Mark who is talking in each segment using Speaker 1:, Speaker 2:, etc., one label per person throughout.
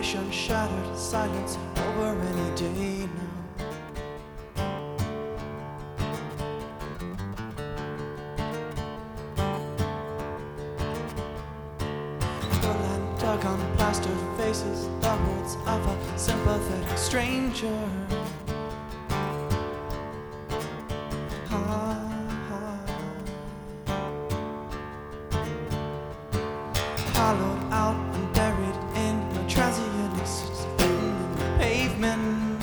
Speaker 1: conversation, shattered silence over any day now. Dug on plastered faces, the words of a sympathetic stranger. Hollowed out and buried in a transient existence in the pavement.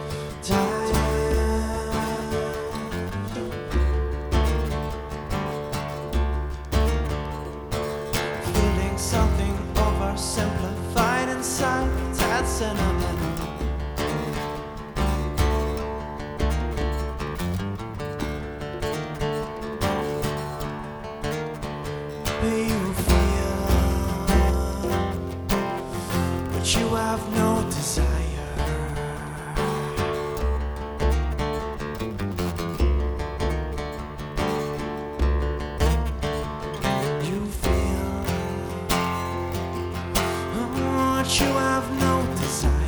Speaker 1: Feeling something simplified inside, tad sentimental. You feel, but you have no desire. You feel, but you have no desire.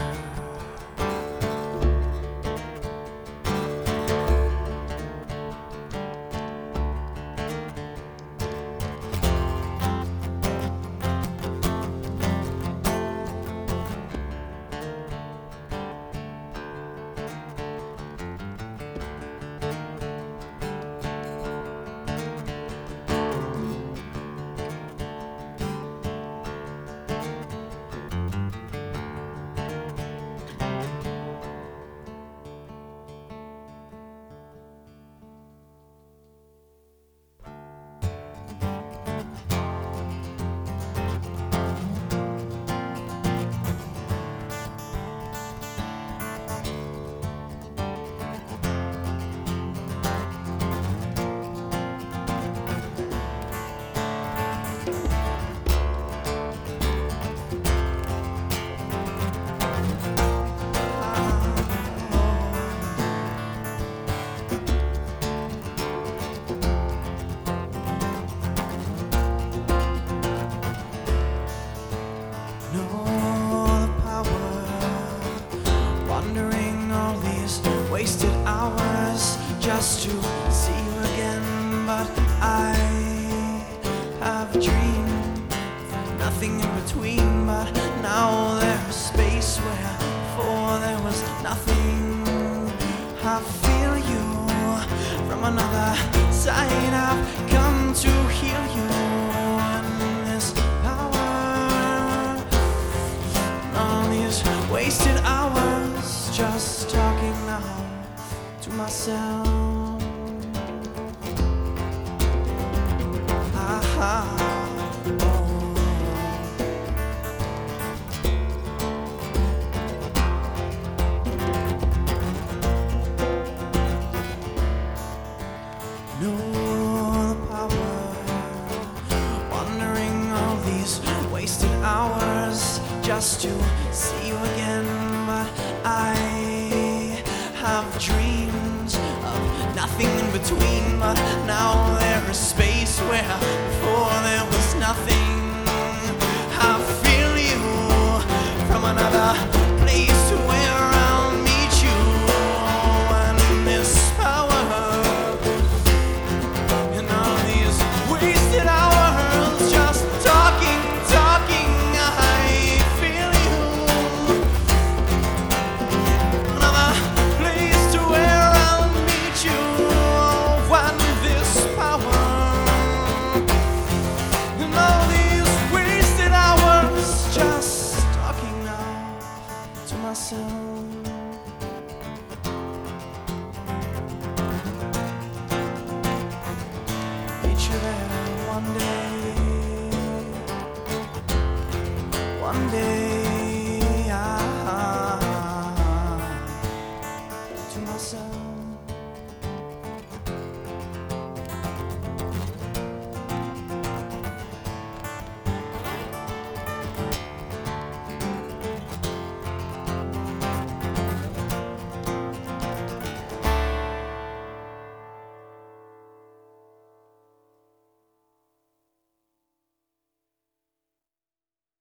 Speaker 1: Wasted hours just to see you again, but I have dreamed nothing in between. But now there's space where before there was nothing. I feel you from another side. I've come to heal you in this hour. All these wasted hours just talking now to myself. No power, wandering all these wasted hours just to see you again, but I have dreams of nothing in between. But now there is space where before there was nothing. I feel you from another place to where I'll meet you. And this power and all these wasted hours just talking. I feel you. Another place to where I'll meet you. When this power and all these wasted hours just talking now to myself.